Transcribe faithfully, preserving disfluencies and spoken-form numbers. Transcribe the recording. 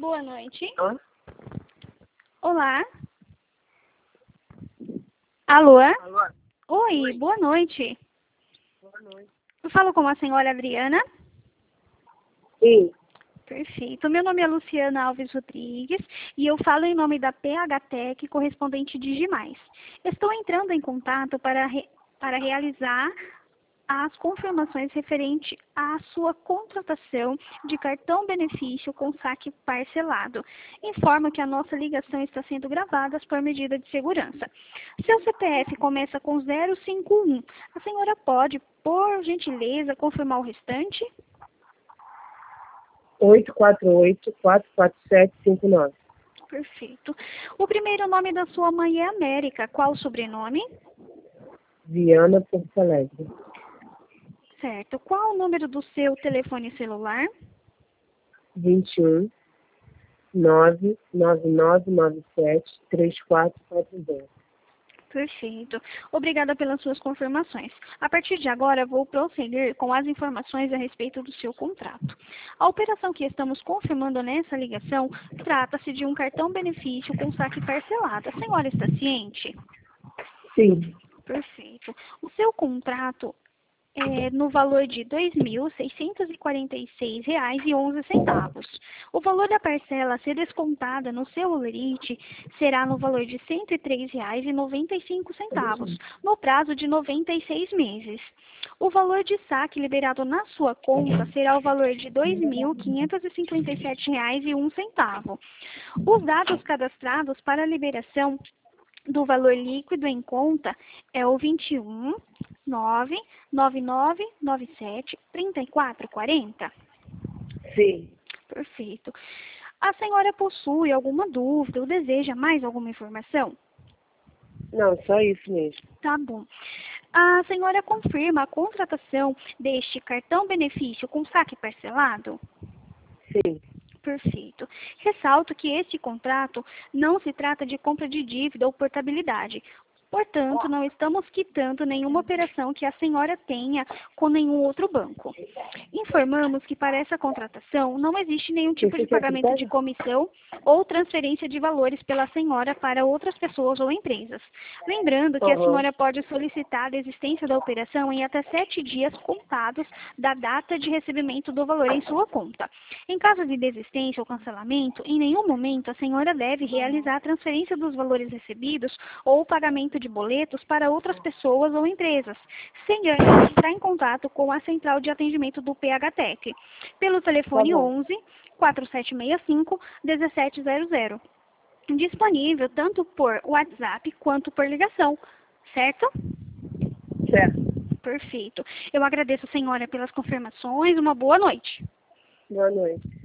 Boa noite. Hã? Olá. Alô? Alô? Oi, Oi. boa noite. Boa noite. Eu falo com a senhora Adriana. Sim. Perfeito. Meu nome é Luciana Alves Rodrigues e eu falo em nome da P H Tec, correspondente Digimais. Estou entrando em contato para, re... para realizar as confirmações referente à sua contratação de cartão benefício com saque parcelado. Informo que a nossa ligação está sendo gravada por medida de segurança. Seu C P F começa com zero cinco um. A senhora pode, por gentileza, confirmar o restante? oito quatro oito, quatro quatro sete, cinco nove. Perfeito. O primeiro nome da sua mãe é América. Qual o sobrenome? Viana Porto Alegre. Certo. Qual o número do seu telefone celular? vinte e um, nove nove nove nove sete, três quatro quatro zero. Perfeito. Obrigada pelas suas confirmações. A partir de agora, vou prosseguir com as informações a respeito do seu contrato. A operação que estamos confirmando nessa ligação trata-se de um cartão benefício com saque parcelado. A senhora está ciente? Sim. Perfeito. O seu contrato é no valor de dois mil seiscentos e quarenta e seis reais e onze centavos. O valor da parcela a ser descontada no seu holerite será no valor de cento e três reais e noventa e cinco centavos, no prazo de noventa e seis meses. O valor de saque liberado na sua conta será o valor de dois mil quinhentos e cinquenta e sete reais e um centavo. Os dados cadastrados para a liberação do valor líquido em conta é o vinte e um, nove nove nove nove sete, trinta e quatro quarenta. Sim. Perfeito. A senhora possui alguma dúvida ou deseja mais alguma informação? Não, só isso mesmo. Tá bom. A senhora confirma a contratação deste cartão benefício com saque parcelado? Sim. Perfeito. Ressalto que este contrato não se trata de compra de dívida ou portabilidade. Portanto, não estamos quitando nenhuma operação que a senhora tenha com nenhum outro banco. Informamos que para essa contratação não existe nenhum tipo de pagamento de comissão ou transferência de valores pela senhora para outras pessoas ou empresas. Lembrando que a Uhum. senhora pode solicitar a existência da operação em até sete dias contados da data de recebimento do valor em sua conta. Em caso de desistência ou cancelamento, em nenhum momento a senhora deve realizar a transferência dos valores recebidos ou o pagamento de boletos para outras pessoas ou empresas, sem antes entrar em contato com a central de atendimento do P H Tec, pelo telefone Tá bom. onze, quatro sete seis cinco, um sete zero zero. Disponível tanto por WhatsApp quanto por ligação, certo? Certo. Perfeito. Eu agradeço, senhora, pelas confirmações. Uma boa noite. Boa noite.